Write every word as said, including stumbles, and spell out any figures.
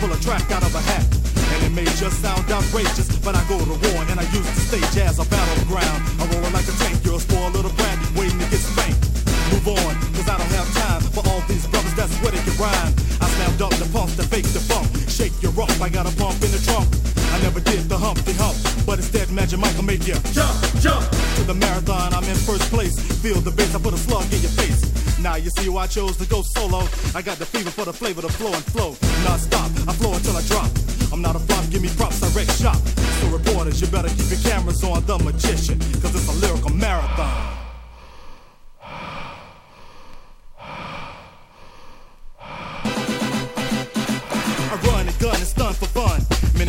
pull a track out of a hat. And it may just sound outrageous, but I go to war and I use the stage as a battleground. I roll like a tank, you're a spoiled little brat waiting to get spanked. Move on, cause I don't have time for all these brothers that's where they can rhyme. I slammed up the pumps to fake the funk. Shake your rump, I got a pump in the trunk. I never did the Humpty Hump, but instead Magic Mike will make you jump, jump. To the marathon, I'm in first place. Feel the bass, I put a slug in your face. Now you see why I chose to go solo. I got the fever for the flavor, the flow and flow. Non-stop, I flow until I drop. I'm not a flop, give me props, I wreck shop. So reporters, you better keep your cameras on The Magician, cause it's a lyrical marathon.